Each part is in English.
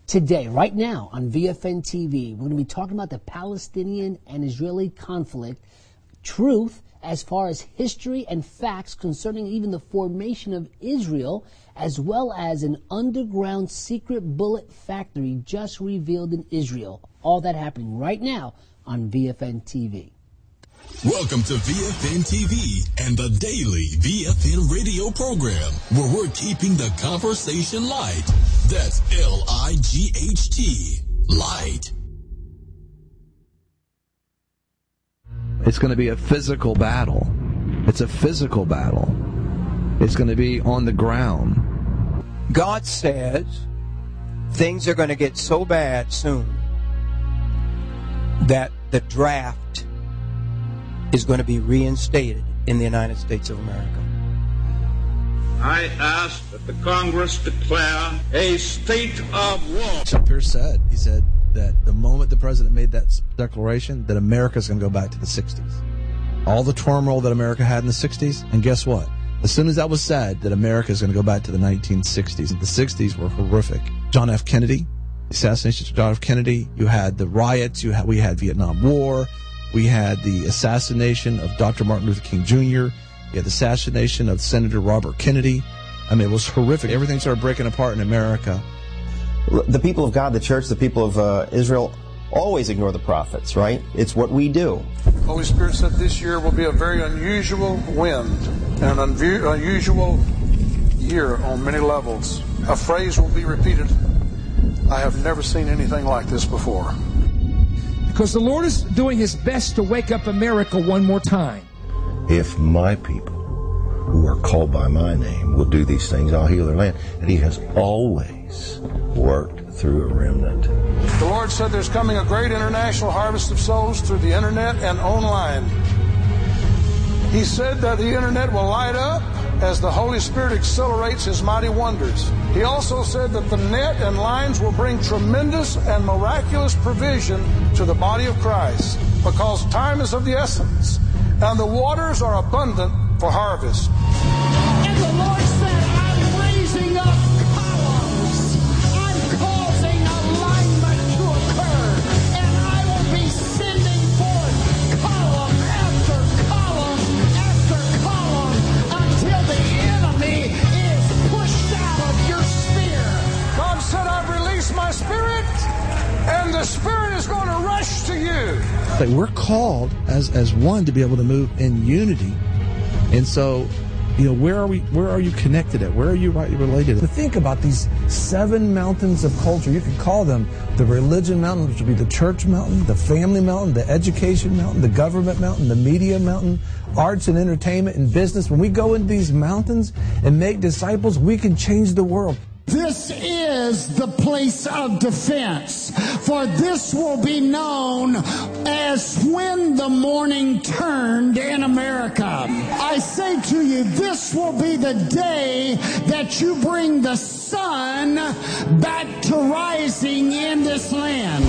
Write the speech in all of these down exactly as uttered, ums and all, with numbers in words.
Today, right now on V F N T V, we're going to be talking about the Palestinian and Israeli conflict, truth as far as history and facts concerning even the formation of Israel, as well as an underground secret bullet factory just revealed in Israel. All that happening right now on V F N T V. Welcome to V F N T V and the daily V F N radio program, where we're keeping the conversation light. That's L I G H T, light. It's going to be a physical battle. It's a physical battle. It's going to be on the ground. God says things are going to get so bad soon that the draft is going to be reinstated in the United States of America. I ask that the Congress declare a state of war. Chuck Pierce said, he said that the moment the president made that declaration, that America's going to go back to the sixties. All the turmoil that America had in the sixties, and guess what? As soon as that was said, that America is going to go back to the nineteen sixties. The sixties were horrific. John F. Kennedy, the assassination of John F. Kennedy, you had the riots, you had, we had Vietnam War, we had the assassination of Doctor Martin Luther King Junior, you had the assassination of Senator Robert Kennedy. I mean, it was horrific. Everything started breaking apart in America. The people of God, the church, the people of uh, Israel always ignore the prophets, right? It's what we do. Holy Spirit said this year will be a very unusual wind and an unvu- unusual year on many levels. A phrase will be repeated. I have never seen anything like this before. Because the Lord is doing his best to wake up America one more time. If my people who are called by my name will do these things, I'll heal their land. And he has always worked through a remnant. The Lord said there's coming a great international harvest of souls through the internet and online. He said that the internet will light up as the Holy Spirit accelerates his mighty wonders. He also said that the net and lines will bring tremendous and miraculous provision to the body of Christ, because time is of the essence and the waters are abundant for harvest. And the Lord said, I'm raising up columns. I'm causing alignment to occur. And I will be sending forth column after column after column until the enemy is pushed out of your sphere. God said, I've released my spirit, and the spirit is going to rush to you. Like, we're called as as one to be able to move in unity. And so, you know, where are we? Where are you connected at? Where are you rightly related? To think about these seven mountains of culture, you could call them the religion mountain, which would be the church mountain, the family mountain, the education mountain, the government mountain, the media mountain, arts and entertainment and business. When we go into these mountains and make disciples, we can change the world. This is the place of defense, for this will be known as when the morning turned in America. I say to you, this will be the day that you bring the sun back to rising in this land.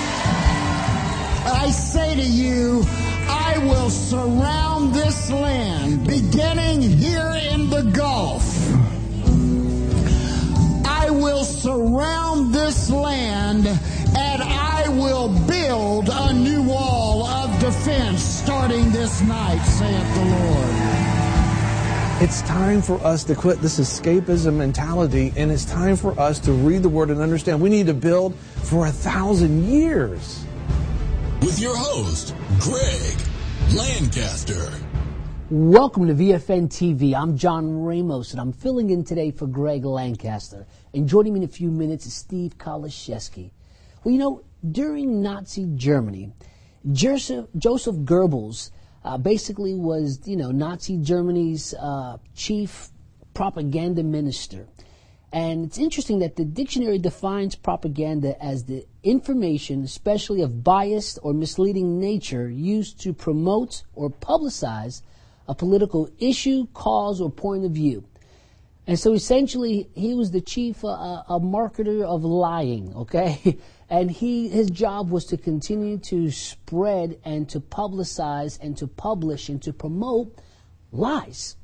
I say to you, I will surround this land, beginning here in the Gulf. I will surround this land, and I will build a new wall of defense starting this night, saith the Lord. It's time for us to quit this escapism mentality, and it's time for us to read the Word and understand we need to build for a thousand years. With your host, Greg Lancaster. Welcome to V F N T V. I'm John Ramos, and I'm filling in today for Greg Lancaster. And joining me in a few minutes is Steve Kaliszewski. Well, you know, during Nazi Germany, Joseph, Joseph Goebbels uh, basically was, you know, Nazi Germany's uh, chief propaganda minister. And it's interesting that the dictionary defines propaganda as the information, especially of biased or misleading nature, used to promote or publicize a political issue, cause, or point of view. And so essentially, he was the chief uh, a marketer of lying, okay? And he his job was to continue to spread and to publicize and to publish and to promote lies.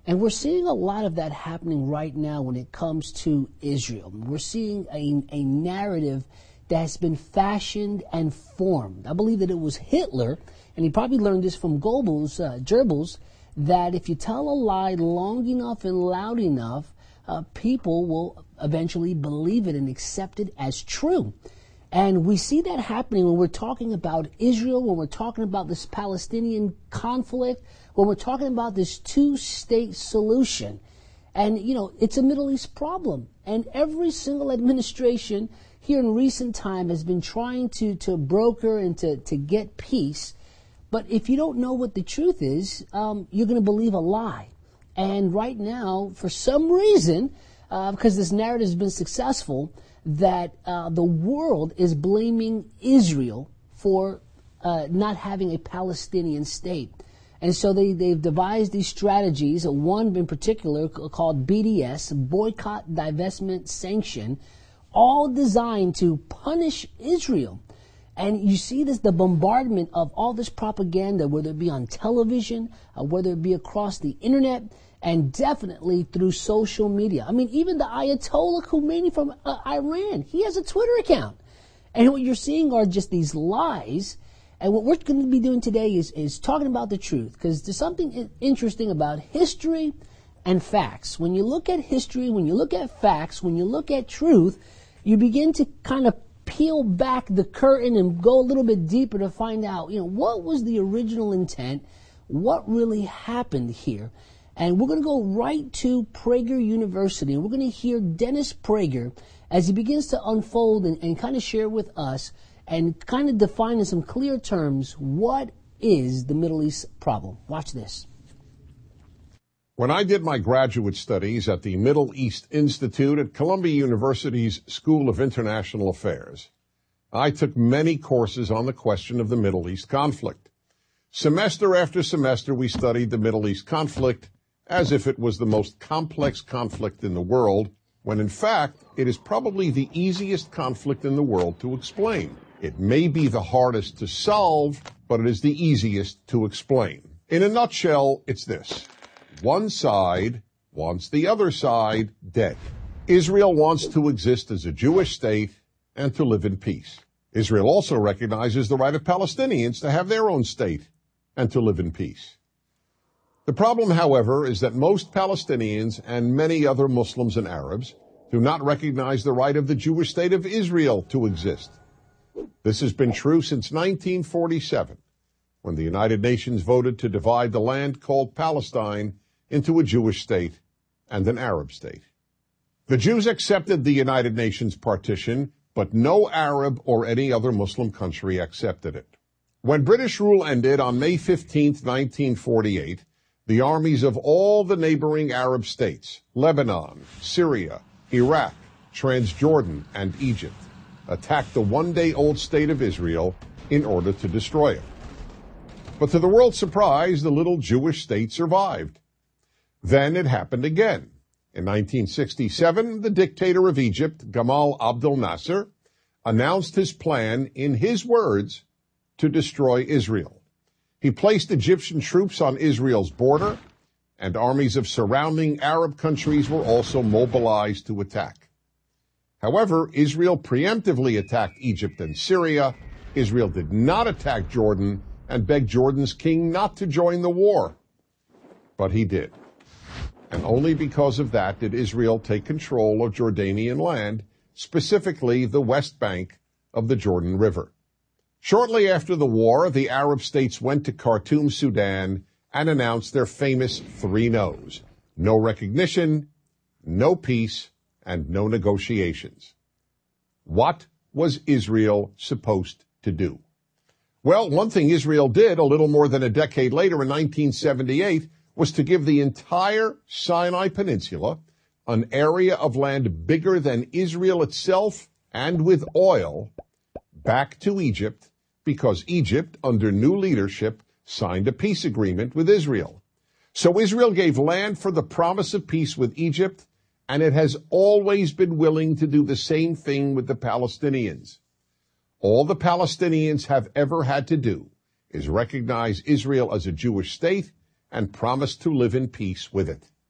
And we're seeing a lot of that happening right now when it comes to Israel. We're seeing a, a narrative that has been fashioned and formed. I believe that it was Hitler, and he probably learned this from Goebbels, uh, Goebbels, that if you tell a lie long enough and loud enough, uh, people will eventually believe it and accept it as true. And we see that happening when we're talking about Israel, when we're talking about this Palestinian conflict, when we're talking about this two-state solution. And, you know, it's a Middle East problem. And every single administration here in recent time has been trying to, to broker and to, to get peace. But if you don't know what the truth is, um, you're going to believe a lie. And right now, for some reason, uh, because this narrative has been successful, that uh, the world is blaming Israel for uh, not having a Palestinian state. And so they, they've devised these strategies, one in particular called B D S, Boycott, Divestment, Sanction, all designed to punish Israel. And you see this, the bombardment of all this propaganda, whether it be on television, uh, whether it be across the internet, and definitely through social media. I mean, even the Ayatollah Khomeini from uh, Iran, he has a Twitter account. And what you're seeing are just these lies. And what we're going to be doing today is, is talking about the truth, because there's something interesting about history and facts. When you look at history, when you look at facts, when you look at truth, you begin to kind of peel back the curtain and go a little bit deeper to find out, you know, what was the original intent, what really happened here. And we're going to go right to Prager University, and we're going to hear Dennis Prager as he begins to unfold and, and kind of share with us and kind of define in some clear terms what is the Middle East problem. Watch this. When I did my graduate studies at the Middle East Institute at Columbia University's School of International Affairs, I took many courses on the question of the Middle East conflict. Semester after semester, we studied the Middle East conflict as if it was the most complex conflict in the world, when in fact, it is probably the easiest conflict in the world to explain. It may be the hardest to solve, but it is the easiest to explain. In a nutshell, it's this. One side wants the other side dead. Israel wants to exist as a Jewish state and to live in peace. Israel also recognizes the right of Palestinians to have their own state and to live in peace. The problem, however, is that most Palestinians and many other Muslims and Arabs do not recognize the right of the Jewish state of Israel to exist. This has been true since nineteen forty-seven, when the United Nations voted to divide the land called Palestine into a Jewish state and an Arab state. The Jews accepted the United Nations partition, but no Arab or any other Muslim country accepted it. When British rule ended on May fifteenth, nineteen forty-eight, the armies of all the neighboring Arab states, Lebanon, Syria, Iraq, Transjordan, and Egypt, attacked the one-day-old state of Israel in order to destroy it. But to the world's surprise, the little Jewish state survived. Then it happened again. In nineteen sixty-seven, the dictator of Egypt, Gamal Abdel Nasser, announced his plan, in his words, to destroy Israel. He placed Egyptian troops on Israel's border, and armies of surrounding Arab countries were also mobilized to attack. However, Israel preemptively attacked Egypt and Syria. Israel did not attack Jordan and begged Jordan's king not to join the war. But he did. And only because of that did Israel take control of Jordanian land, specifically the West Bank of the Jordan River. Shortly after the war, the Arab states went to Khartoum, Sudan, and announced their famous three no's. No recognition, no peace, and no negotiations. What was Israel supposed to do? Well, one thing Israel did a little more than a decade later in nineteen seventy-eight was to give the entire Sinai Peninsula, an area of land bigger than Israel itself and with oil, back to Egypt, because Egypt, under new leadership, signed a peace agreement with Israel. So Israel gave land for the promise of peace with Egypt, and it has always been willing to do the same thing with the Palestinians. All the Palestinians have ever had to do is recognize Israel as a Jewish state and promise to live in peace with it.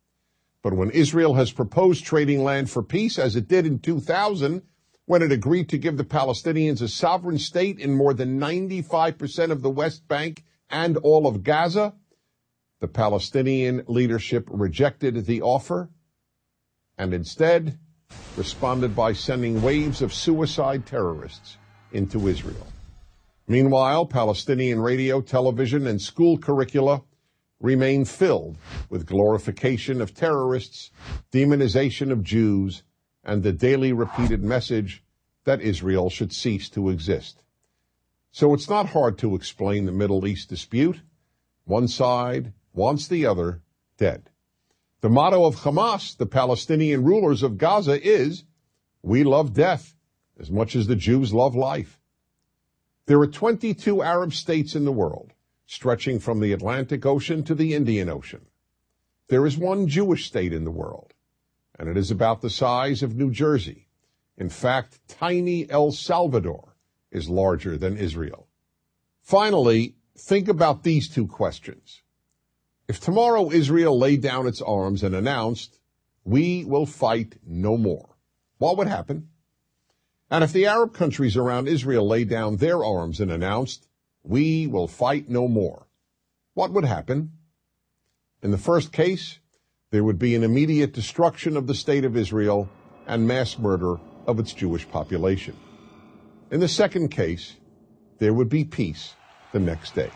But when Israel has proposed trading land for peace, as it did in two thousand, when it agreed to give the Palestinians a sovereign state in more than ninety-five percent of the West Bank and all of Gaza, the Palestinian leadership rejected the offer and instead responded by sending waves of suicide terrorists into Israel. Meanwhile, Palestinian radio, television, and school curricula remain filled with glorification of terrorists, demonization of Jews, and the daily repeated message that Israel should cease to exist. So it's not hard to explain the Middle East dispute. One side wants the other dead. The motto of Hamas, the Palestinian rulers of Gaza, is, "We love death as much as the Jews love life." There are twenty-two Arab states in the world, stretching from the Atlantic Ocean to the Indian Ocean. There is one Jewish state in the world, and it is about the size of New Jersey. In fact, tiny El Salvador is larger than Israel. Finally, think about these two questions. If tomorrow Israel laid down its arms and announced, "We will fight no more," what would happen? And if the Arab countries around Israel laid down their arms and announced, "We will fight no more," what would happen? In the first case, there would be an immediate destruction of the state of Israel and mass murder of its Jewish population. In the second case, there would be peace the next day.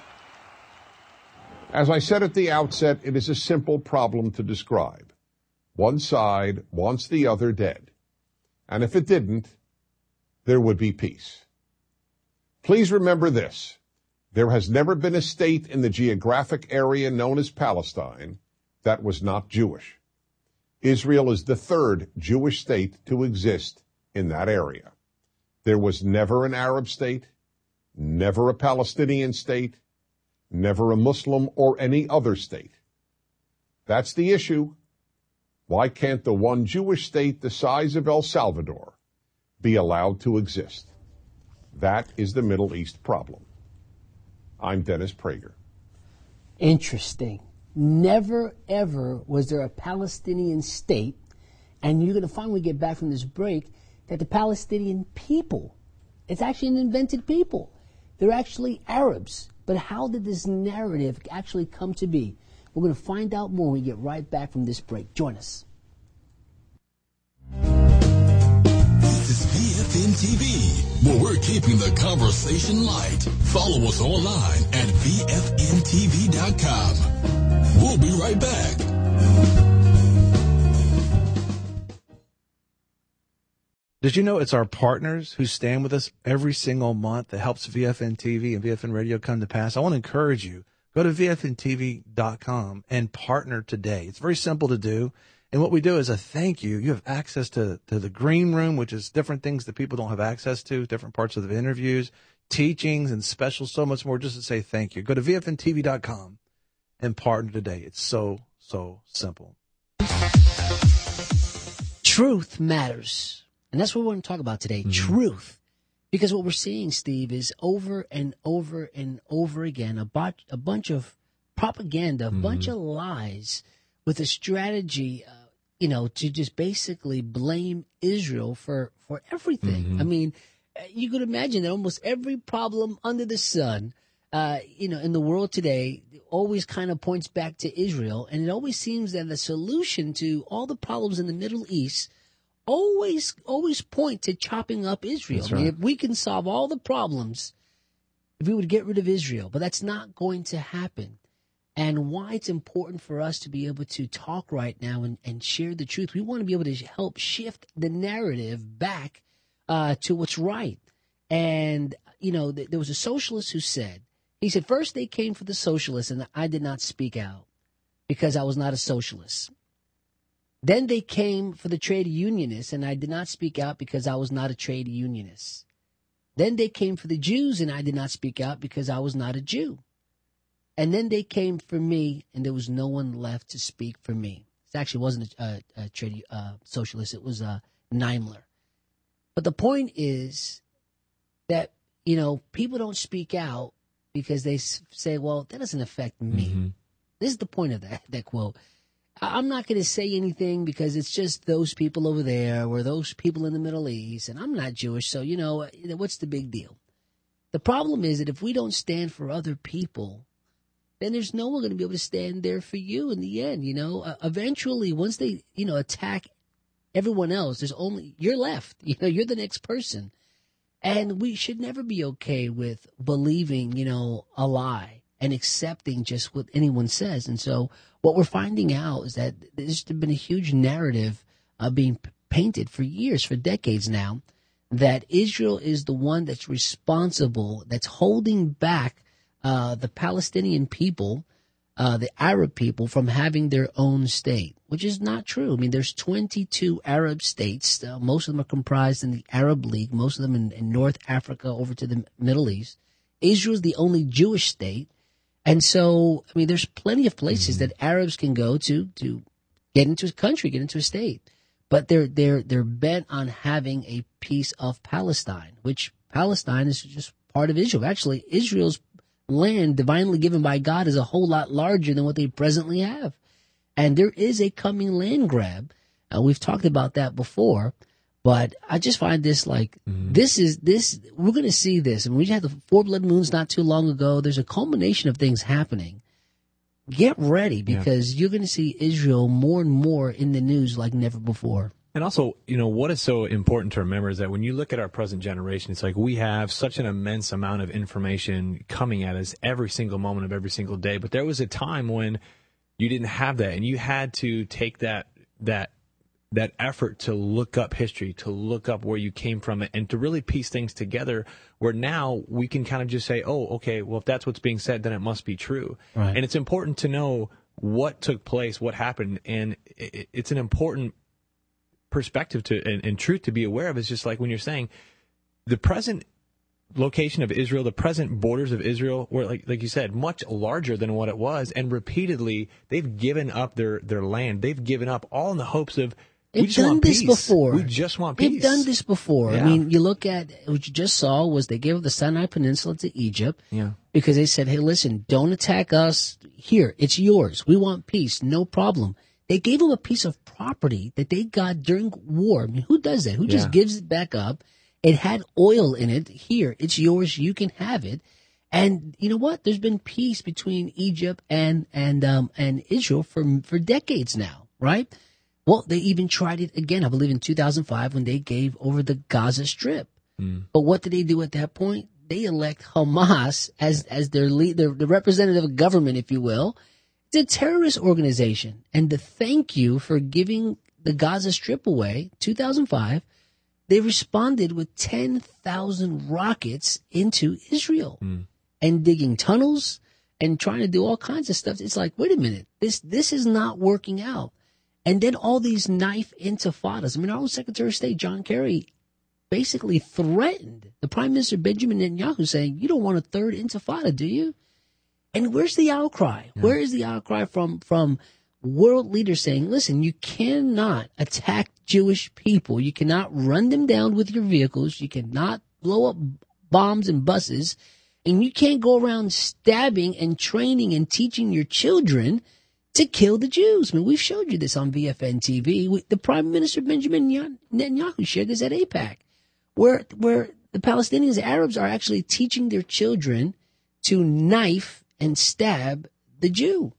As I said at the outset, it is a simple problem to describe. One side wants the other dead. And if it didn't, there would be peace. Please remember this. There has never been a state in the geographic area known as Palestine that was not Jewish. Israel is the third Jewish state to exist in that area. There was never an Arab state, never a Palestinian state, never a Muslim or any other state. That's the issue. Why can't the one Jewish state the size of El Salvador be allowed to exist? That is the Middle East problem. I'm Dennis Prager. Interesting. Never, ever was there a Palestinian state, and you're going to find when we get back from this break that the Palestinian people, it's actually an invented people. They're actually Arabs. But how did this narrative actually come to be? We're going to find out more when we get right back from this break. Join us. This is V F N T V, where we're keeping the conversation light. Follow us online at V F N T V dot com. We'll be right back. Did you know it's our partners who stand with us every single month that helps V F N T V and V F N Radio come to pass? I want to encourage you, go to V F N T V dot com and partner today. It's very simple to do. And what we do is a thank you. You have access to, to the green room, which is different things that people don't have access to, different parts of the interviews, teachings, and specials, so much more, just to say thank you. Go to V F N T V dot com and partner today. It's so, so simple. Truth matters. And that's what we're going to talk about today, mm-hmm. Truth. Because what we're seeing, Steve, is over and over and over again, a, bot, a bunch of propaganda, a mm-hmm. bunch of lies with a strategy, uh, you know, to just basically blame Israel for, for everything. Mm-hmm. I mean, you could imagine that almost every problem under the sun, uh, you know, in the world today always kind of points back to Israel. And it always seems that the solution to all the problems in the Middle East always, always point to chopping up Israel. That's I mean, right. if we can solve all the problems, if we would get rid of Israel, but that's not going to happen. And why it's important for us to be able to talk right now and, and share the truth. We want to be able to help shift the narrative back uh, to what's right. And, you know, th- there was a socialist who said, he said, first they came for the socialists and I did not speak out because I was not a socialist. Then they came for the trade unionists, and I did not speak out because I was not a trade unionist. Then they came for the Jews, and I did not speak out because I was not a Jew. And then they came for me, and there was no one left to speak for me. It actually wasn't a, a, a trade uh, socialist. It was uh, Daimler. But the point is that, you know, people don't speak out because they say, well, that doesn't affect me. Mm-hmm. This is the point of that, that quote. I- I'm not going to say anything because it's just those people over there or those people in the Middle East, and I'm not Jewish, so, you know, what's the big deal? The problem is that if we don't stand for other people, then there's no one going to be able to stand there for you in the end, you know. Uh, eventually, once they, you know, attack everyone else, there's only, you're left. You know, you're the next person. And we should never be okay with believing, you know, a lie and accepting just what anyone says. And so what we're finding out is that there's been a huge narrative uh, being p- painted for years, for decades now, that Israel is the one that's responsible, that's holding back uh, the Palestinian people, uh, the Arab people, from having their own state, which is not true. I mean, there's twenty-two Arab states. Uh, most of them are comprised in the Arab League, most of them in, in North Africa over to the Middle East. Israel is the only Jewish state. And so, I mean, there's plenty of places mm-hmm. that Arabs can go to to get into a country, get into a state. But they're they're they're bent on having a piece of Palestine, which Palestine is just part of Israel. Actually, Israel's land, divinely given by God, is a whole lot larger than what they presently have. And there is a coming land grab. Uh, we've talked about that before, but I just find this like, mm-hmm. this is, this, we're going to see this. And we had the four blood moons not too long ago. There's a culmination of things happening. Get ready, because yeah. you're going to see Israel more and more in the news like never before. And also, you know, what is so important to remember is that when you look at our present generation, it's like we have such an immense amount of information coming at us every single moment of every single day. But there was a time when you didn't have that, and you had to take that that that effort to look up history, to look up where you came from, and to really piece things together, where now we can kind of just say, oh, okay, well, if that's what's being said, then it must be true. Right. And it's important to know what took place, what happened, and it, it's an important perspective to and, and truth to be aware of. Is just like when you're saying the present location of Israel, the present borders of Israel were, like like you said, much larger than what it was, and repeatedly they've given up their, their land. They've given up all in the hopes of, we They've just done want this peace. before. We just want peace. They've done this before. Yeah. I mean, you look at what you just saw was they gave up the Sinai Peninsula to Egypt yeah. because they said, hey, listen, don't attack us. Here, it's yours. We want peace. No problem. They gave them a piece of property that they got during war. I mean, who does that? Who just Yeah. gives it back up? It had oil in it. Here, it's yours. You can have it. And you know what? There's been peace between Egypt and and um, and Israel for for decades now, right? Well, they even tried it again, I believe, in two thousand five when they gave over the Gaza Strip. Mm. But what did they do at that point? They elect Hamas as as their lead, their, the representative government, if you will. It's a terrorist organization. And to thank you for giving the Gaza Strip away, two thousand five, they responded with ten thousand rockets into Israel mm. and digging tunnels and trying to do all kinds of stuff. It's like, wait a minute, this this is not working out. And then all these knife intifadas. I mean, our own Secretary of State, John Kerry, basically threatened the Prime Minister, Benjamin Netanyahu, saying, you don't want a third intifada, do you? And where's the outcry? Yeah. Where is the outcry from, from world leaders saying, listen, you cannot attack Jewish people. You cannot run them down with your vehicles. You cannot blow up bombs and buses. And you can't go around stabbing and training and teaching your children to kill the Jews. I mean, we've showed you this on V F N T V. We, the Prime Minister, Benjamin Netanyahu, shared this at AIPAC, where, where the Palestinians, the Arabs, are actually teaching their children to knife and stab the Jew.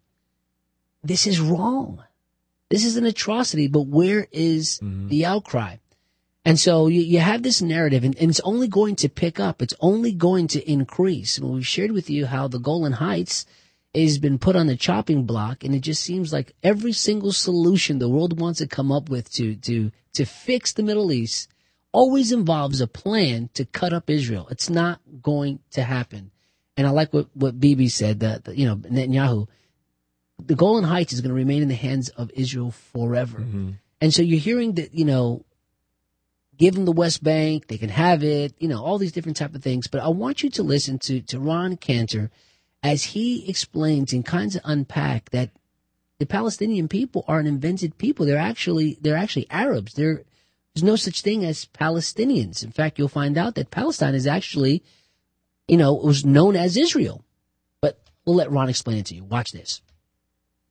This is wrong. This is an atrocity, but where is mm-hmm. the outcry? And so you, you have this narrative, and, and it's only going to pick up. It's only going to increase. And we've shared with you how the Golan Heights has been put on the chopping block, and it just seems like every single solution the world wants to come up with to to to fix the Middle East always involves a plan to cut up Israel. It's not going to happen. And I like what, what Bibi said, that, you know, Netanyahu, the Golan Heights is going to remain in the hands of Israel forever. Mm-hmm. And so you're hearing that, you know, give them the West Bank, they can have it, you know, all these different type of things. But I want you to listen to, to Ron Cantor as he explains and kinds of unpack that the Palestinian people are an invented people. They're actually, they're actually Arabs. They're, there's no such thing as Palestinians. In fact, you'll find out that Palestine is actually, you know, it was known as Israel. But we'll let Ron explain it to you. Watch this.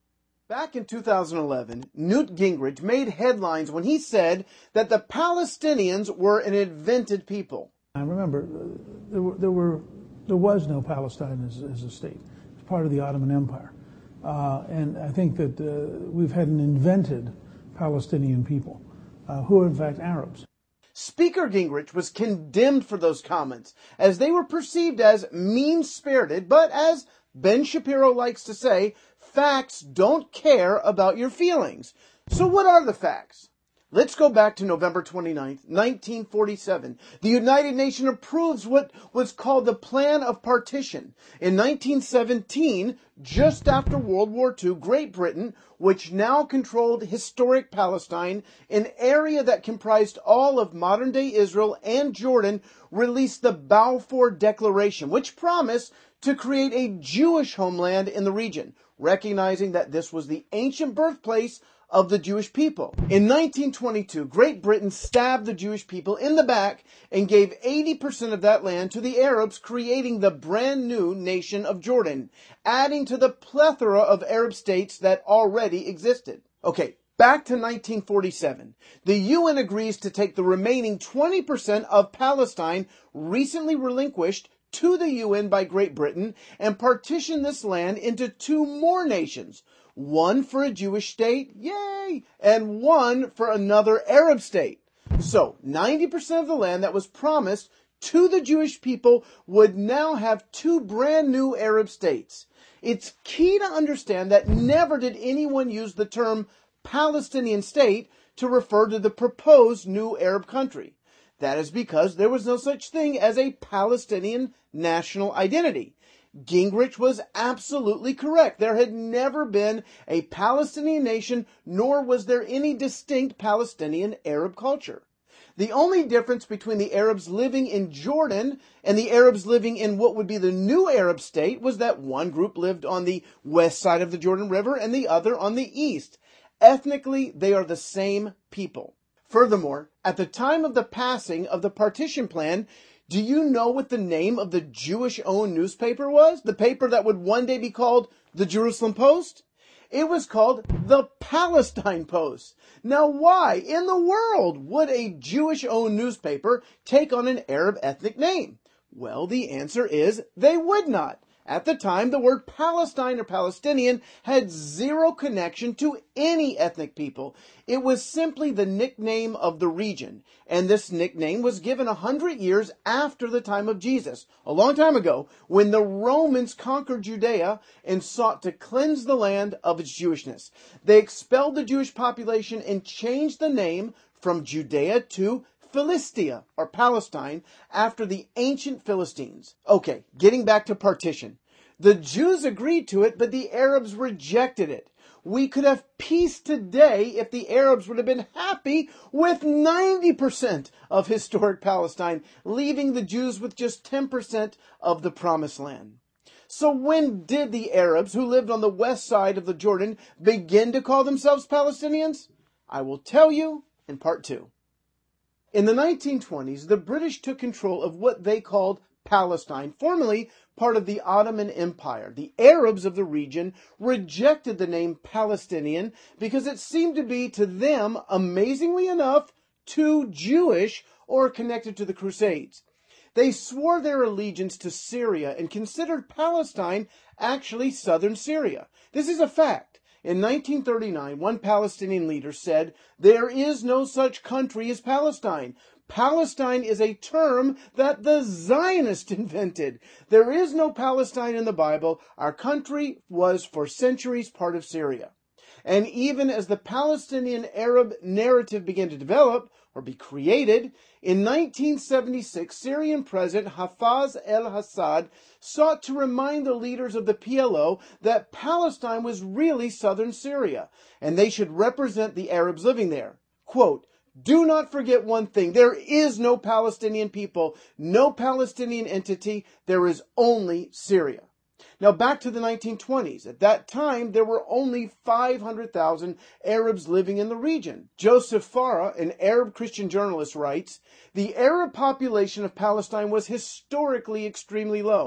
Back in two thousand eleven, Newt Gingrich made headlines when he said that the Palestinians were an invented people. I remember uh, there were, there were there was no Palestine as, as a state. It's part of the Ottoman Empire, uh, and I think that uh, we've had an invented Palestinian people uh, who are in fact Arabs. Speaker Gingrich was condemned for those comments, as they were perceived as mean-spirited, but as Ben Shapiro likes to say, facts don't care about your feelings. So what are the facts? Let's go back to November twenty-ninth, nineteen forty-seven. The United Nations approves what was called the Plan of Partition. In nineteen seventeen, just after World War Two, Great Britain, which now controlled historic Palestine, an area that comprised all of modern-day Israel and Jordan, released the Balfour Declaration, which promised to create a Jewish homeland in the region, recognizing that this was the ancient birthplace of the Jewish people. In nineteen twenty-two, Great Britain stabbed the Jewish people in the back and gave eighty percent of that land to the Arabs, creating the brand new nation of Jordan, adding to the plethora of Arab states that already existed. Okay, back to nineteen forty-seven. The U N agrees to take the remaining twenty percent of Palestine recently relinquished to the U N by Great Britain and partition this land into two more nations. One for a Jewish state, yay, and one for another Arab state. So, ninety percent of the land that was promised to the Jewish people would now have two brand new Arab states. It's key to understand that never did anyone use the term Palestinian state to refer to the proposed new Arab country. That is because there was no such thing as a Palestinian national identity. Gingrich was absolutely correct. There had never been a Palestinian nation, nor was there any distinct Palestinian Arab culture. The only difference between the Arabs living in Jordan and the Arabs living in what would be the new Arab state was that one group lived on the west side of the Jordan River and the other on the east. Ethnically, they are the same people. Furthermore, at the time of the passing of the partition plan, do you know what the name of the Jewish-owned newspaper was? The paper that would one day be called the Jerusalem Post? It was called the Palestine Post. Now, why in the world would a Jewish-owned newspaper take on an Arab ethnic name? Well, the answer is they would not. At the time, the word Palestine or Palestinian had zero connection to any ethnic people. It was simply the nickname of the region, and this nickname was given a hundred years after the time of Jesus, a long time ago, when the Romans conquered Judea and sought to cleanse the land of its Jewishness. They expelled the Jewish population and changed the name from Judea to Philistia, or Palestine, after the ancient Philistines. Okay, getting back to partition. The Jews agreed to it, but the Arabs rejected it. We could have peace today if the Arabs would have been happy with ninety percent of historic Palestine, leaving the Jews with just ten percent of the Promised Land. So when did the Arabs who lived on the west side of the Jordan begin to call themselves Palestinians? I will tell you in part two. In the nineteen twenties, the British took control of what they called Palestine, formerly part of the Ottoman Empire. The Arabs of the region rejected the name Palestinian because it seemed to be, to them, amazingly enough, too Jewish or connected to the Crusades. They swore their allegiance to Syria and considered Palestine actually southern Syria. This is a fact. In nineteen thirty-nine, one Palestinian leader said, "There is no such country as Palestine. Palestine is a term that the Zionists invented. There is no Palestine in the Bible. Our country was for centuries part of Syria." And even as the Palestinian Arab narrative began to develop, or be created, in nineteen seventy-six, Syrian President Hafez al-Assad sought to remind the leaders of the P L O that Palestine was really southern Syria, and they should represent the Arabs living there. Quote, "Do not forget one thing. There is no Palestinian people, no Palestinian entity. There is only Syria." Now back to the nineteen twenties. At that time, there were only five hundred thousand Arabs living in the region. Joseph Farah, an Arab Christian journalist, writes, "The Arab population of Palestine was historically extremely low.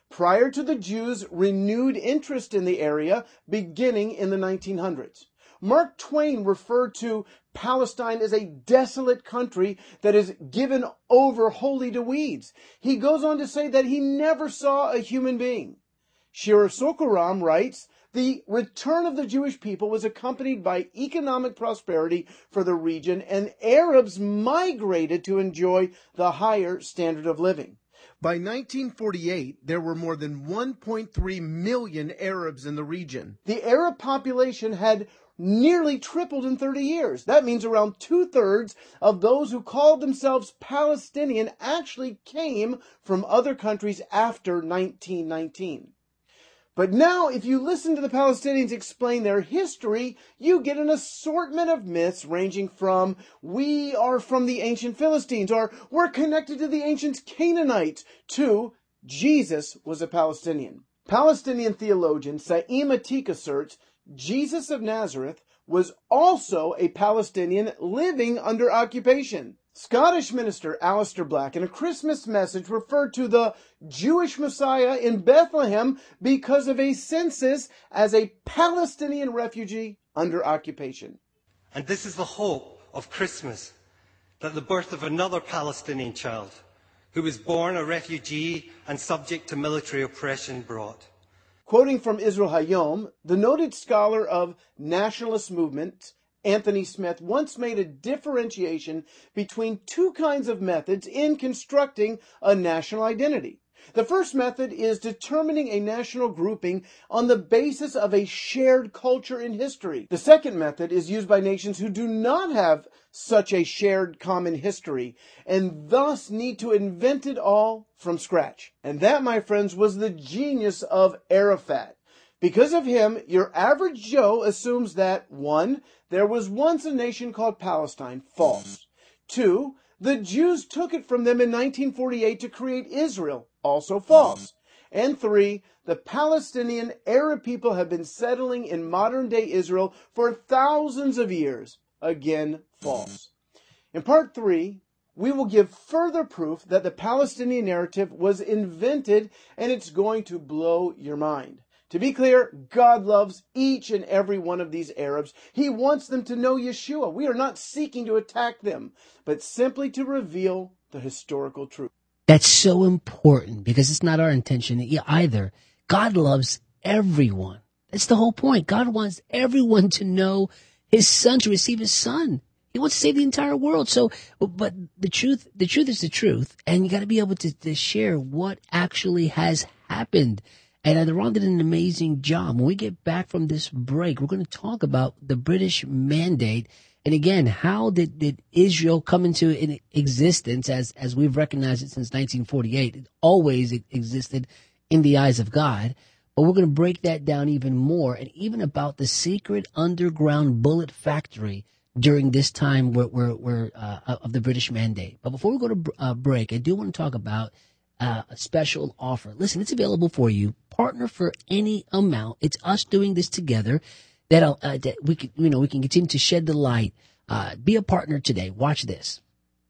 prior to the Jews' renewed interest in the area beginning in the nineteen hundreds. Mark Twain referred to Palestine as a desolate country that is given over wholly to weeds. He goes on to say that he never saw a human being. Shira Sorko-Ram writes, the return of the Jewish people was accompanied by economic prosperity for the region, and Arabs migrated to enjoy the higher standard of living. By nineteen forty-eight, there were more than one point three million Arabs in the region. The Arab population had nearly tripled in thirty years. That means around two-thirds of those who called themselves Palestinian actually came from other countries after nineteen nineteen. But now, if you listen to the Palestinians explain their history, you get an assortment of myths ranging from, we are from the ancient Philistines, or we're connected to the ancient Canaanites, to Jesus was a Palestinian. Palestinian theologian Saim Atik asserts Jesus of Nazareth was also a Palestinian living under occupation. Scottish minister Alistair Black, in a Christmas message, referred to the Jewish Messiah in Bethlehem because of a census as a Palestinian refugee under occupation. And this is the hope of Christmas, that the birth of another Palestinian child, who was born a refugee and subject to military oppression, brought. Quoting from Israel Hayom, the noted scholar of nationalist movements, Anthony Smith, once made a differentiation between two kinds of methods in constructing a national identity. The first method is determining a national grouping on the basis of a shared culture in history. The second method is used by nations who do not have such a shared common history and thus need to invent it all from scratch. And that, my friends, was the genius of Arafat. Because of him, your average Joe assumes that, one, there was once a nation called Palestine. False. Two, the Jews took it from them in nineteen forty-eight to create Israel. Also false. And three, the Palestinian Arab people have been settling in modern-day Israel for thousands of years. Again, false. In part three, we will give further proof that the Palestinian narrative was invented, and it's going to blow your mind. To be clear, God loves each and every one of these Arabs. He wants them to know Yeshua. We are not seeking to attack them, but simply to reveal the historical truth. That's so important because it's not our intention either. God loves everyone. That's the whole point. God wants everyone to know his son, to receive his son. He wants to save the entire world. So, but the truth, the truth is the truth. And you got to be able to, to share what actually has happened. And Ron did an amazing job. When we get back from this break, we're going to talk about the British Mandate. And again, how did, did Israel come into existence as, as we've recognized it since nineteen forty-eight? It always existed in the eyes of God. But we're going to break that down even more, and even about the secret underground bullet factory during this time where, where, where uh, of the British Mandate. But before we go to uh, break, I do want to talk about Uh, a special offer. Listen, it's available for you. Partner for any amount. It's us doing this together. That uh, that we can, you know, we can continue to shed the light. Uh, be a partner today. Watch this.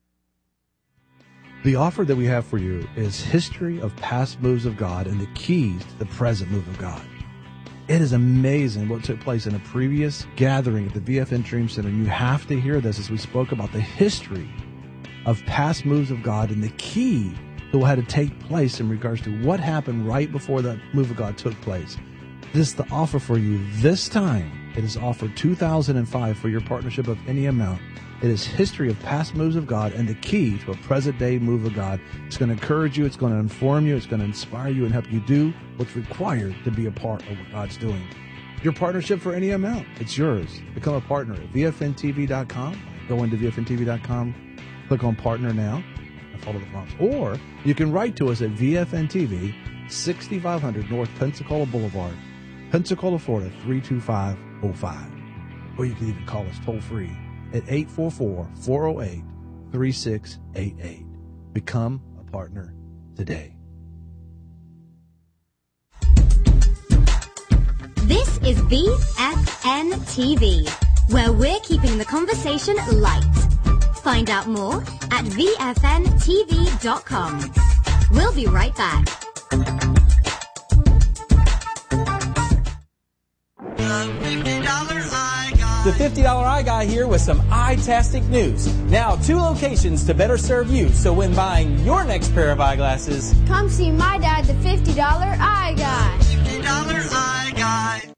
The offer that we have for you is history of past moves of God and the keys to the present move of God. It is amazing what took place in a previous gathering at the V F N Dream Center. You have to hear this as we spoke about the history of past moves of God and the key that had to take place in regards to what happened right before that move of God took place. This is the offer for you this time. It is offered two thousand five for your partnership of any amount. It is history of past moves of God and the key to a present-day move of God. It's going to encourage you. It's going to inform you. It's going to inspire you and help you do what's required to be a part of what God's doing. Your partnership for any amount, it's yours. Become a partner at V F N T V dot com. Go into V F N T V dot com, click on Partner Now, follow the prompts. Or you can write to us at V F N T V, sixty-five hundred North Pensacola Boulevard, Pensacola, Florida, three two five oh five. Or you can even call us toll free at eight four four, four oh eight, three six eight eight. Become a partner today. This is V F N T V, where we're keeping the conversation light. Find out more at V F N T V dot com. We'll be right back. The fifty dollar eye guy here with some eye-tastic news. Now, two locations to better serve you. So when buying your next pair of eyeglasses, come see my dad, the fifty dollar eye guy. fifty dollar eye guy.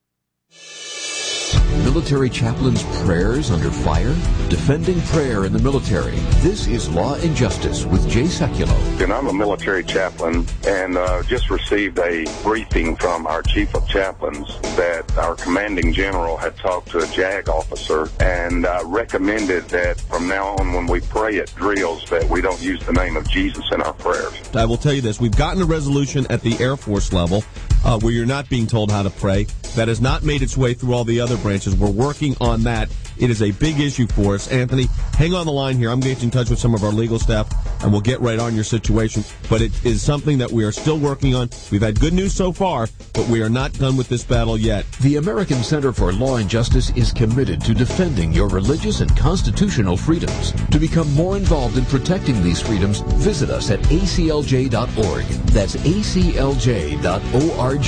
Military chaplains' prayers under fire? Defending prayer in the military. This is Law and Justice with Jay Sekulow. And I'm a military chaplain and uh, just received a briefing from our chief of chaplains that our commanding general had talked to a JAG officer and uh, recommended that from now on when we pray at drills that we don't use the name of Jesus in our prayers. I will tell you this. We've gotten a resolution at the Air Force level uh, where you're not being told how to pray. That has not made its way through all the other branches. We're working on that. It is a big issue for us. Anthony, hang on the line here. I'm getting in touch with some of our legal staff, and we'll get right on your situation. But it is something that we are still working on. We've had good news so far, but we are not done with this battle yet. The American Center for Law and Justice is committed to defending your religious and constitutional freedoms. To become more involved in protecting these freedoms, visit us at A C L J dot org. That's A C L J dot org.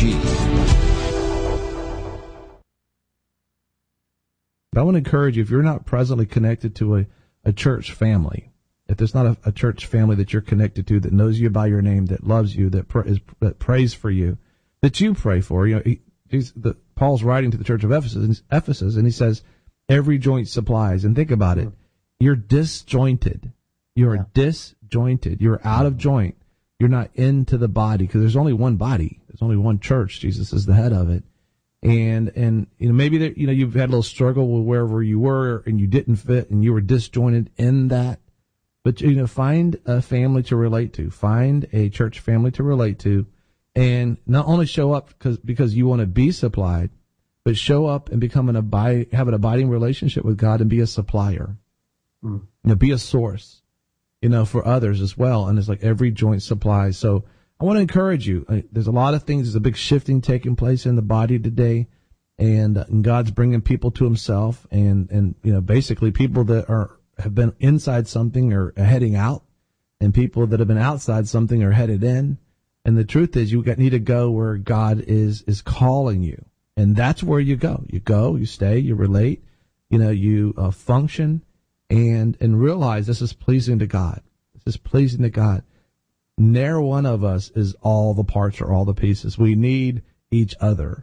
I want to encourage you, if you're not presently connected to a, a church family, if there's not a, a church family that you're connected to that knows you by your name, that loves you, that, pr- is, that prays for you, that you pray for, you know, he, he's the, Paul's writing to the church of Ephesus, Ephesus, and he says, every joint supplies. And think about it. You're disjointed. You're yeah. disjointed. You're out of joint. You're not into the body because there's only one body. There's only one church. Jesus is the head of it. And, and, you know, maybe that, you know, you've had a little struggle with wherever you were and you didn't fit and you were disjointed in that. But, you know, find a family to relate to. Find a church family to relate to. And not only show up because, because you want to be supplied, but show up and become an abide, have an abiding relationship with God and be a supplier. Mm. You know, be a source, you know, for others as well. And it's like every joint supplies. So, I want to encourage you. There's a lot of things. There's a big shifting taking place in the body today, and, uh, and God's bringing people to Himself. And and you know, basically, people that are have been inside something are heading out, and people that have been outside something are headed in. And the truth is, you need to go where God is is calling you, and that's where you go. You go, you stay, you relate, you know, you uh, function, and and realize this is pleasing to God. This is pleasing to God. Ne'er one of us is all the parts or all the pieces. We need each other.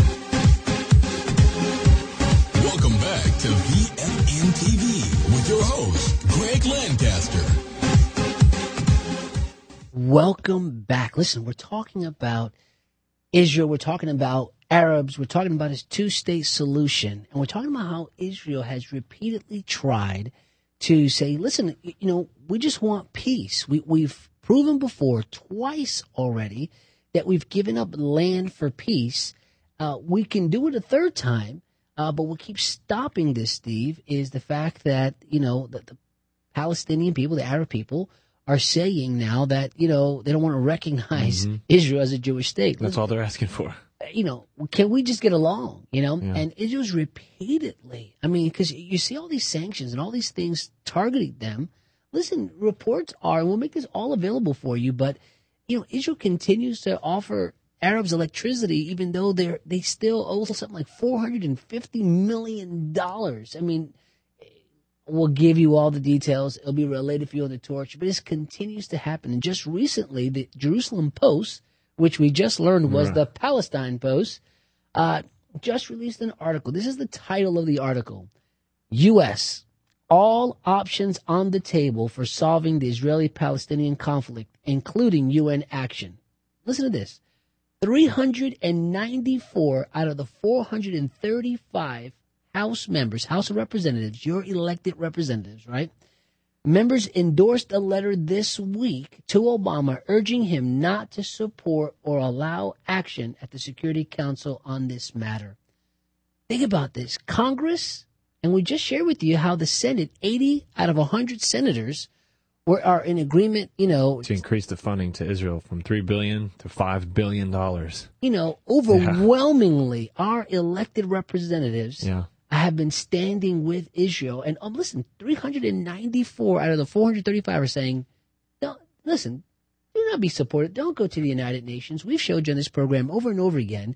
Welcome back to V F N T V with your host, Greg Lancaster. Welcome back. Listen, we're talking about Israel. We're talking about Arabs. We're talking about his two-state solution. And we're talking about how Israel has repeatedly tried to say, listen, you know, we just want peace. We, we've proven before twice already that we've given up land for peace. Uh, we can do it a third time, uh, but what keeps stopping this, Steve, is the fact that, you know, that the Palestinian people, the Arab people, are saying now that, you know, they don't want to recognize mm-hmm. Israel as a Jewish state. That's all they're asking for. You know, can we just get along, you know? Yeah. And Israel's repeatedly, I mean, because you see all these sanctions and all these things targeting them. Listen, reports are, and we'll make this all available for you, but, you know, Israel continues to offer Arabs electricity even though they're they still owe something like four hundred fifty million dollars. I mean, we'll give you all the details. It'll be related for you on the torch, but this continues to happen. And just recently, the Jerusalem Post, which we just learned was right. the Palestine Post, uh, just released an article. This is the title of the article. U S All options on the table for solving the Israeli-Palestinian conflict, including U N action. Listen to this. three hundred ninety-four out of the four hundred thirty-five House members, House of Representatives, your elected representatives, right? Members endorsed a letter this week to Obama urging him not to support or allow action at the Security Council on this matter. Think about this. Congress, and we just shared with you how the Senate, eighty out of one hundred senators, were are in agreement, you know, to increase the funding to Israel from three billion dollars to five billion dollars. You know, overwhelmingly, yeah. our elected representatives yeah. have been standing with Israel. And um, listen, three hundred ninety-four out of the four hundred thirty-five are saying, no, listen, do not be supported. Don't go to the United Nations. We've showed you on this program over and over again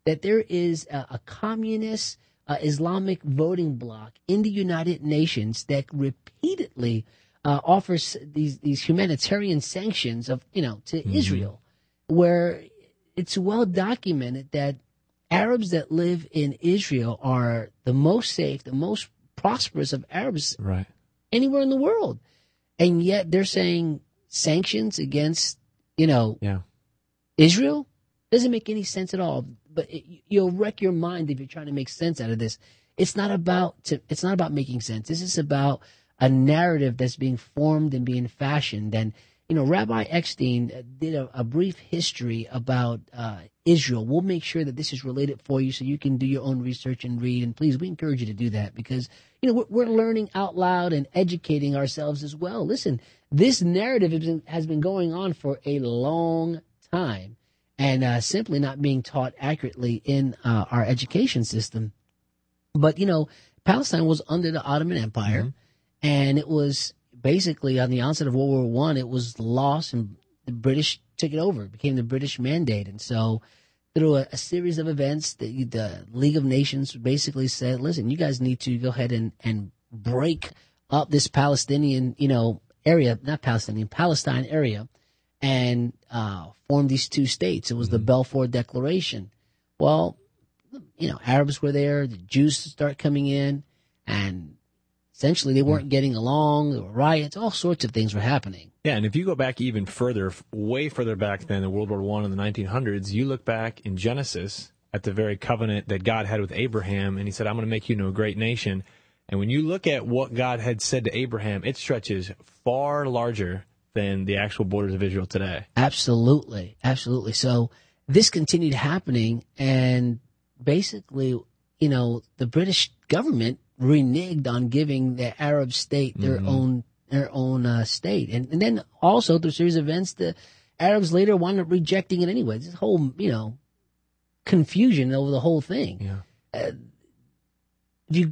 that there is a, a communist uh, Islamic voting bloc in the United Nations that repeatedly uh, offers these these humanitarian sanctions of you know to mm-hmm. Israel, where it's well documented that Arabs that live in Israel are the most safe, the most prosperous of Arabs right. anywhere in the world, and yet they're saying sanctions against you know yeah. Israel. Doesn't make any sense at all. But it, you'll wreck your mind if you're trying to make sense out of this. It's not about to, it's not about making sense. This is about a narrative that's being formed and being fashioned. And you know, Rabbi Eckstein did a, a brief history about uh, Israel. We'll make sure that this is related for you, so you can do your own research and read. And please, we encourage you to do that because you know we're, we're learning out loud and educating ourselves as well. Listen, this narrative has been, has been going on for a long time. And uh, simply not being taught accurately in uh, our education system. But, you know, Palestine was under the Ottoman Empire, mm-hmm. and it was basically on the onset of World War One, it was lost, and the British took it over. It became the British mandate. And so through a, a series of events, the, the League of Nations basically said, listen, you guys need to go ahead and, and break up this Palestinian, you know, area, not Palestinian, Palestine area, and uh, formed these two states. It was mm-hmm. the Balfour Declaration. Well, you know, Arabs were there, the Jews start coming in, and essentially they weren't mm-hmm. getting along. There were riots, all sorts of things were happening. Yeah, and if you go back even further, way further back than the World War One in the nineteen hundreds, you look back in Genesis at the very covenant that God had with Abraham, and he said, I'm going to make you into a great nation. And when you look at what God had said to Abraham, it stretches far larger than the actual borders of Israel today. Absolutely. Absolutely. So this continued happening, and basically, you know, the British government reneged on giving the Arab state their mm-hmm. own their own uh, state. And, and then also through a series of events, the Arabs later wound up rejecting it anyway. This whole, you know, confusion over the whole thing. Yeah. Uh, if you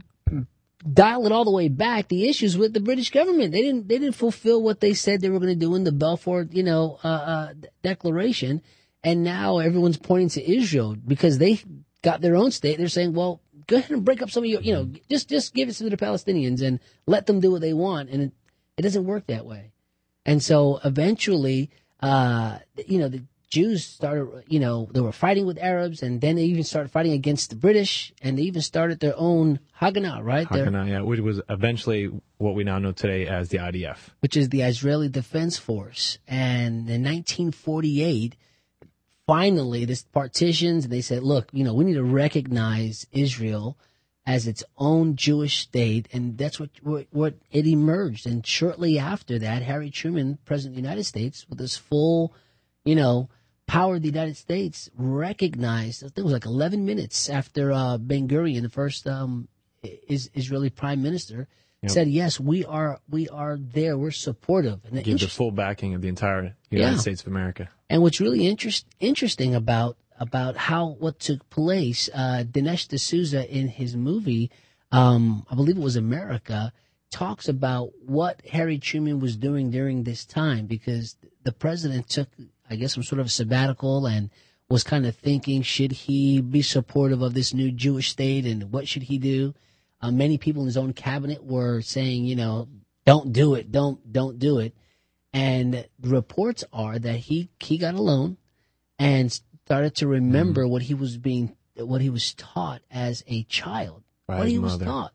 dial it all the way back, the issues with the British government. They didn't they didn't fulfill what they said they were going to do in the Balfour, you know, uh, uh, Declaration, and now everyone's pointing to Israel because they got their own state. They're saying, well, go ahead and break up some of your, you know, just just give it to the Palestinians and let them do what they want, and it, it doesn't work that way. And so eventually, uh, you know, the Jews started, you know, they were fighting with Arabs, and then they even started fighting against the British, and they even started their own Haganah, right? Haganah, yeah, which was eventually what we now know today as the I D F. Which is the Israeli Defense Force. And in nineteen forty-eight, finally, this partitions, and they said, look, you know, we need to recognize Israel as its own Jewish state, and that's what, what, what it emerged. And shortly after that, Harry Truman, President of the United States, with his full, you know, power of the United States, recognized, I think it was like eleven minutes after uh, Ben Gurion, the first um, is, Israeli prime minister, yep. said, yes, we are we are there, we're supportive. And give the full backing of the entire United yeah. States of America. And what's really interest, interesting about about how what took place, uh, Dinesh D'Souza in his movie, um, I believe it was America, talks about what Harry Truman was doing during this time, because the president took, I guess, some sort of a sabbatical and was kind of thinking, should he be supportive of this new Jewish state and what should he do? Uh, many people in his own cabinet were saying, you know, don't do it, don't don't do it. And the reports are that he, he got alone and started to remember mm. what he was being, what he was taught as a child, by what he mother. was taught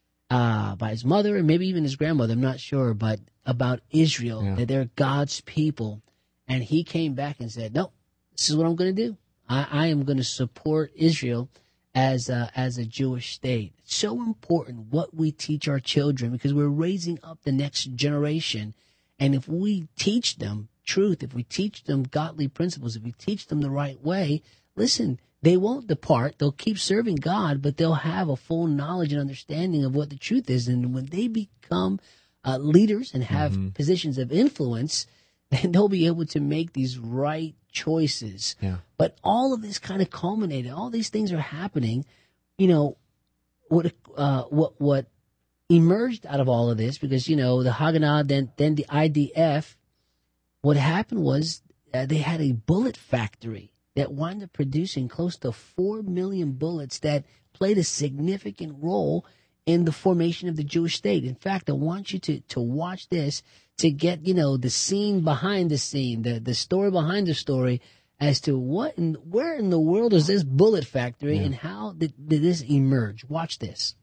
uh, by his mother and maybe even his grandmother, I'm not sure, but about Israel, yeah. that they're God's people. And he came back and said, no, this is what I'm going to do. I, I am going to support Israel as a, as a Jewish state. It's so important what we teach our children because we're raising up the next generation. And if we teach them truth, if we teach them godly principles, if we teach them the right way, listen, they won't depart. They'll keep serving God, but they'll have a full knowledge and understanding of what the truth is. And when they become uh, leaders and have mm-hmm. positions of influence, then they'll be able to make these right choices. Yeah. But all of this kind of culminated. All these things are happening. You know, what uh, what what emerged out of all of this, because, you know, the Haganah, then then the I D F, what happened was uh, they had a bullet factory that wound up producing close to four million bullets that played a significant role in the formation of the Jewish state. In fact, I want you to, to watch this to get, you know, the scene behind the scene, the, the story behind the story as to what in, where in the world is this bullet factory, yeah. and how did, did this emerge? Watch this.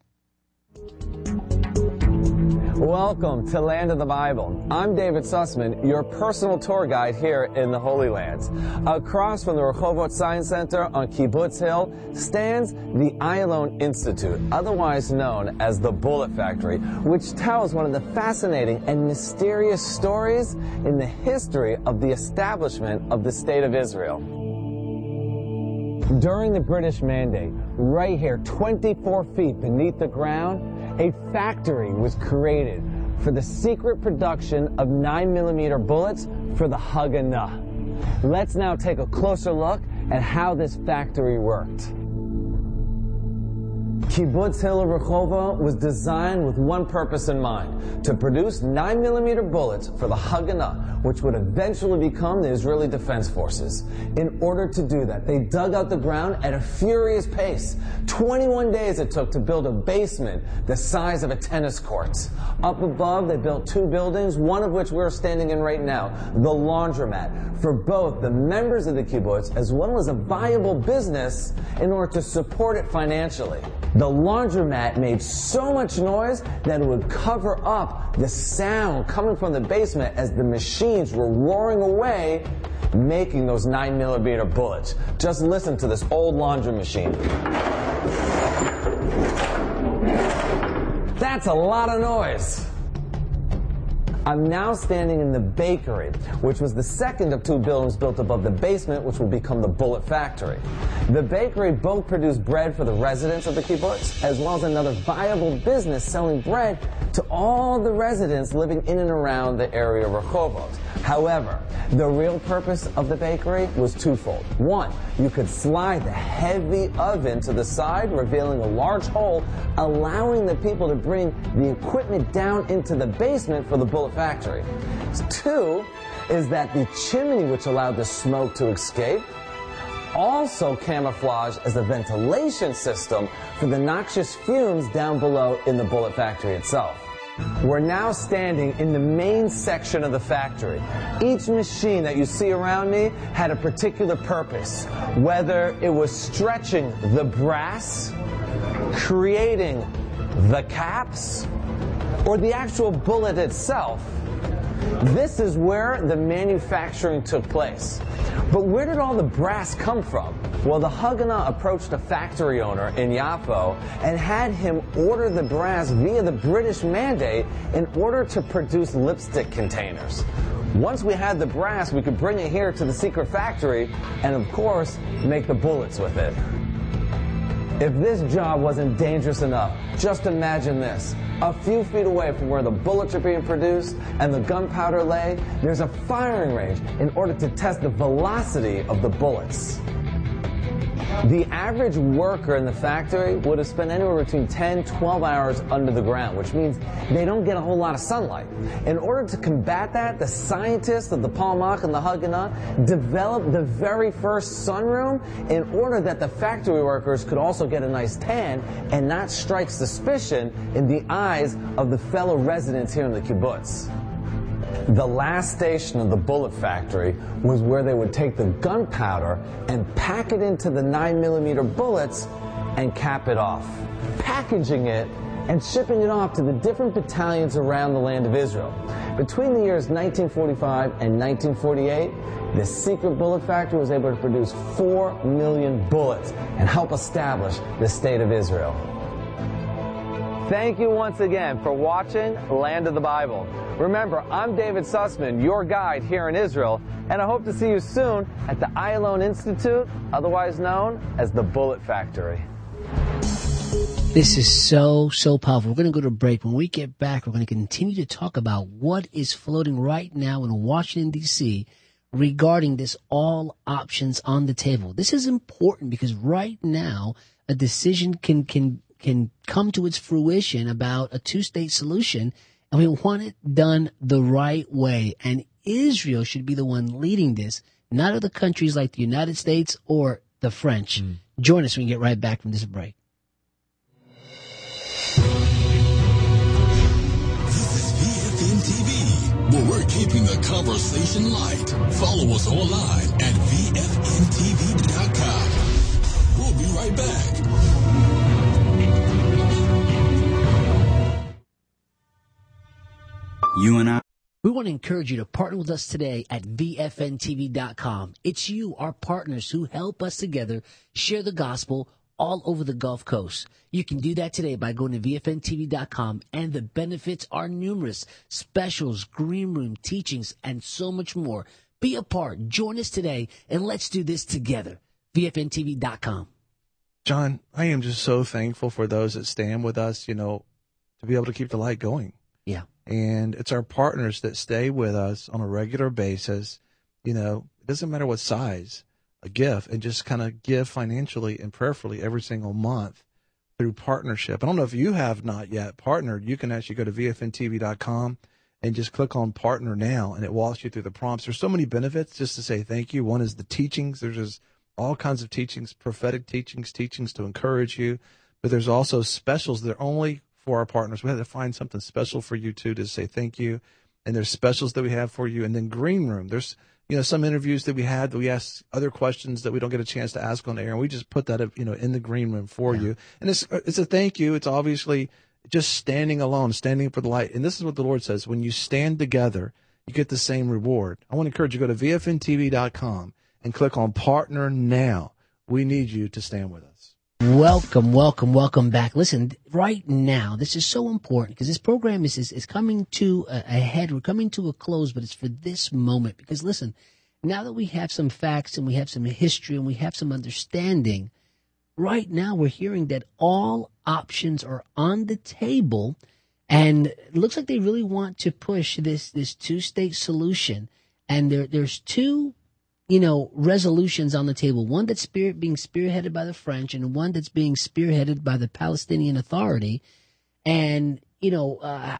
Welcome to Land of the Bible. I'm David Sussman, your personal tour guide here in the Holy Lands. Across from the Rehovot Science Center on Kibbutz Hill stands the Ayalon Institute, otherwise known as the Bullet Factory, which tells one of the fascinating and mysterious stories in the history of the establishment of the State of Israel. During the British Mandate, right here, twenty-four feet beneath the ground, a factory was created for the secret production of nine millimeter bullets for the Haganah. Let's now take a closer look at how this factory worked. Kibbutz Hill Rehovot was designed with one purpose in mind, to produce nine millimeter bullets for the Haganah, which would eventually become the Israeli Defense Forces. In order to do that, they dug out the ground at a furious pace. twenty-one days it took to build a basement the size of a tennis court. Up above, they built two buildings, one of which we're standing in right now, the laundromat, for both the members of the kibbutz as well as a viable business in order to support it financially. The laundromat made so much noise that it would cover up the sound coming from the basement as the machines were roaring away, making those nine millimeter bullets. Just listen to this old laundry machine. That's a lot of noise. I'm now standing in the bakery, which was the second of two buildings built above the basement, which will become the bullet factory. The bakery both produced bread for the residents of the kibbutz, as well as another viable business selling bread to all the residents living in and around the area of Rehovot. However, the real purpose of the bakery was twofold. One, you could slide the heavy oven to the side, revealing a large hole, allowing the people to bring the equipment down into the basement for the bullet factory. Two is that the chimney, which allowed the smoke to escape, also camouflaged as a ventilation system for the noxious fumes down below in the bullet factory itself. We're now standing in the main section of the factory. Each machine that you see around me had a particular purpose, whether it was stretching the brass, creating the caps, or the actual bullet itself. This is where the manufacturing took place. But where did all the brass come from? Well, the Haganah approached a factory owner in Yaffo and had him order the brass via the British mandate in order to produce lipstick containers. Once we had the brass, we could bring it here to the secret factory and, of course, make the bullets with it. If this job wasn't dangerous enough, just imagine this. A few feet away from where the bullets are being produced and the gunpowder lay, there's a firing range in order to test the velocity of the bullets. The average worker in the factory would have spent anywhere between ten, twelve hours under the ground, which means they don't get a whole lot of sunlight. In order to combat that, the scientists of the Palmach and the Haganah developed the very first sunroom in order that the factory workers could also get a nice tan and not strike suspicion in the eyes of the fellow residents here in the kibbutz. The last station of the bullet factory was where they would take the gunpowder and pack it into the nine millimeter bullets and cap it off, packaging it and shipping it off to the different battalions around the land of Israel. Between the years nineteen forty-five and nineteen forty-eight, the secret bullet factory was able to produce four million bullets and help establish the State of Israel. Thank you once again for watching Land of the Bible. Remember, I'm David Sussman, your guide here in Israel, and I hope to see you soon at the Ayalon Institute, otherwise known as the Bullet Factory. This is so, so powerful. We're going to go to a break. When we get back, we're going to continue to talk about what is floating right now in Washington, D C regarding this all options on the table. This is important because right now a decision can can can come to its fruition about a two-state solution, and we want it done the right way. And Israel should be the one leading this, not other countries like the United States or the French. Mm. Join us when we get right back from this break. This is V F N T V, where we're keeping the conversation light. Follow us online at V F N T V dot com. We'll be right back. You and I. We want to encourage you to partner with us today at V F N T V dot com. It's you, our partners, who help us together share the gospel all over the Gulf Coast. You can do that today by going to V F N T V dot com, and the benefits are numerous. Specials, green room, teachings, and so much more. Be a part. Join us today, and let's do this together. V F N T V dot com. John, I am just so thankful for those that stand with us, you know, to be able to keep the light going. Yeah. And it's our partners that stay with us on a regular basis. You know, it doesn't matter what size, a gift, and just kind of give financially and prayerfully every single month through partnership. I don't know if you have not yet partnered. You can actually go to V F N T V dot com and just click on partner now, and it walks you through the prompts. There's so many benefits just to say thank you. One is the teachings. There's just all kinds of teachings, prophetic teachings, teachings to encourage you. But there's also specials that are only for our partners. We had to find something special for you too to say thank you. And there's specials that we have for you. And then green room. There's, you know, some interviews that we had that we ask other questions that we don't get a chance to ask on air. And we just put that, you know, in the green room for yeah. you. And it's, it's a thank you. It's obviously just standing alone, standing for the light. And this is what the Lord says. When you stand together, you get the same reward. I want to encourage you to go to V F N T V dot com and click on partner now. We need you to stand with us. Welcome, welcome, welcome back. Listen, right now, this is so important because this program is, is, is coming to a, a head. We're coming to a close, but it's for this moment. Because listen, now that we have some facts and we have some history and we have some understanding, right now we're hearing that all options are on the table, and it looks like they really want to push this, this two-state solution. And there, there's two you know, resolutions on the table. One that's spear, being spearheaded by the French, and one that's being spearheaded by the Palestinian Authority. And, you know, uh,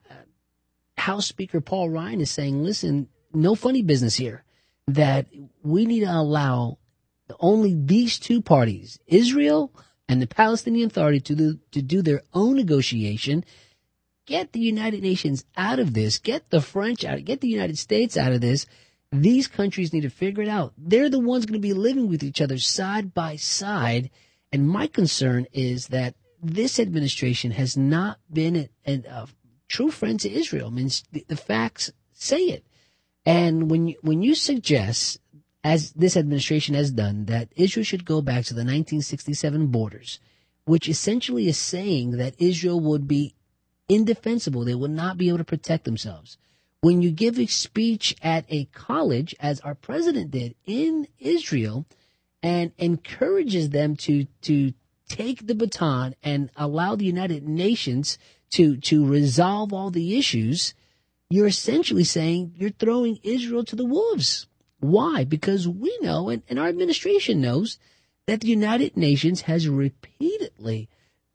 House Speaker Paul Ryan is saying, listen, no funny business here, that we need to allow only these two parties, Israel and the Palestinian Authority, to do, to do their own negotiation. Get the United Nations out of this. Get the French out. Get the United States out of this. These countries need to figure it out. They're the ones going to be living with each other side by side. And my concern is that this administration has not been a, a, a true friend to Israel. I mean, the, the facts say it. And when you, when you suggest, as this administration has done, that Israel should go back to the nineteen sixty-seven borders, which essentially is saying that Israel would be indefensible. They would not be able to protect themselves. When you give a speech at a college, as our president did in Israel, and encourages them to to take the baton and allow the United Nations to to resolve all the issues, you're essentially saying you're throwing Israel to the wolves. Why? Because we know, and, and our administration knows, that the United Nations has repeatedly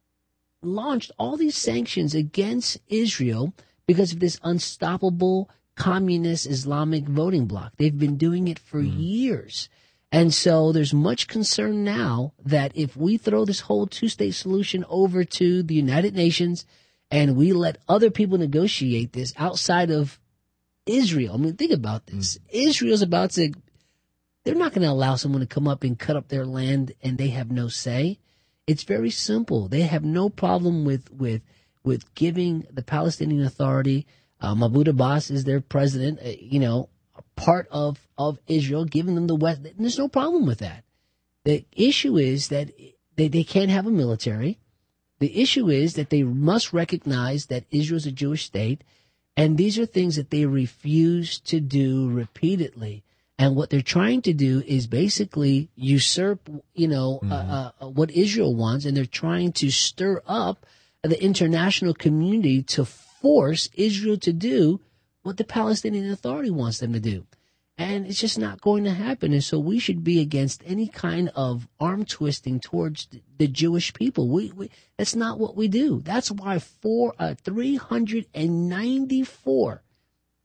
launched all these sanctions against Israel because of this unstoppable communist Islamic voting bloc. They've been doing it for mm. years. And so there's much concern now that if we throw this whole two-state solution over to the United Nations and we let other people negotiate this outside of Israel, I mean, think about this. Mm. Israel's about to, they're not going to allow someone to come up and cut up their land and they have no say. It's very simple. They have no problem with, with, with giving the Palestinian Authority, uh, Mahmoud Abbas is their president, uh, you know, a part of, of Israel, giving them the West. There's no problem with that. The issue is that they, they can't have a military. The issue is that they must recognize that Israel is a Jewish state. And these are things that they refuse to do repeatedly. And what they're trying to do is basically usurp, you know, mm-hmm. uh, uh, what Israel wants. And they're trying to stir up the international community to force Israel to do what the Palestinian Authority wants them to do. And it's just not going to happen. And so we should be against any kind of arm twisting towards the Jewish people. We, we that's not what we do. That's why four, uh, three hundred ninety-four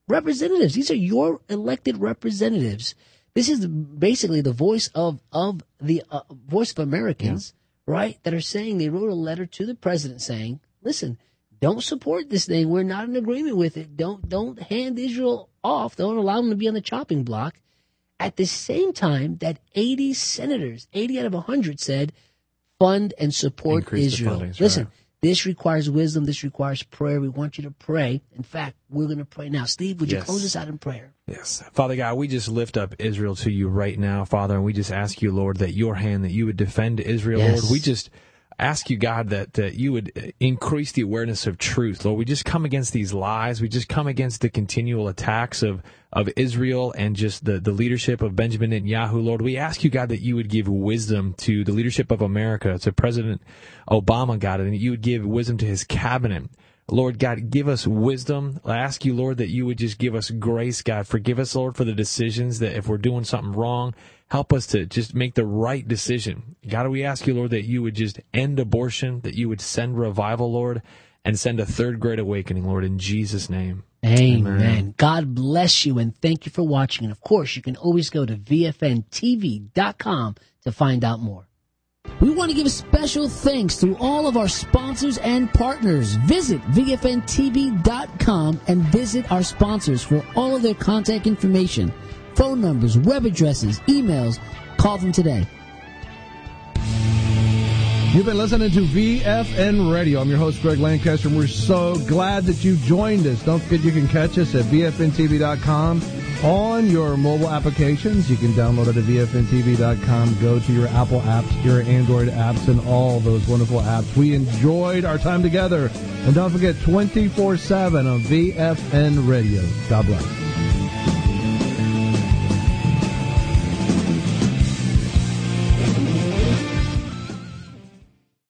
representatives. These are your elected representatives. This is basically the voice of, of the uh, voice of Americans, yeah. right, that are saying they wrote a letter to the president saying, listen, don't support this thing. We're not in agreement with it. Don't don't hand Israel off. Don't allow them to be on the chopping block. At the same time that eighty senators, eighty out of one hundred said, fund and support Increase Israel. Fundings, Listen, right. This requires wisdom. This requires prayer. We want you to pray. In fact, we're going to pray now. Steve, would you yes. close us out in prayer? Yes. Father God, we just lift up Israel to you right now, Father, and we just ask you, Lord, that your hand, that you would defend Israel, yes. Lord. We just ask you, God, that, that you would increase the awareness of truth. Lord, we just come against these lies. We just come against the continual attacks of, of Israel and just the, the leadership of Benjamin Netanyahu. Lord, we ask you, God, that you would give wisdom to the leadership of America, to President Obama, God, and that you would give wisdom to his cabinet. Lord God, give us wisdom. I ask you, Lord, that you would just give us grace, God. Forgive us, Lord, for the decisions that if we're doing something wrong, help us to just make the right decision. God, we ask you, Lord, that you would just end abortion, that you would send revival, Lord, and send a third great awakening, Lord, in Jesus' name. Amen. Amen. God bless you, and thank you for watching. And, of course, you can always go to V F N T V dot com to find out more. We want to give special thanks to all of our sponsors and partners. Visit V F N T V dot com and visit our sponsors for all of their contact information, phone numbers, web addresses, emails. Call them today. You've been listening to V F N Radio. I'm your host, Greg Lancaster, and we're so glad that you joined us. Don't forget you can catch us at V F N T V dot com on your mobile applications. You can download it at V F N T V dot com. Go to your Apple apps, your Android apps, and all those wonderful apps. We enjoyed our time together. And don't forget, twenty-four seven on V F N Radio. God bless.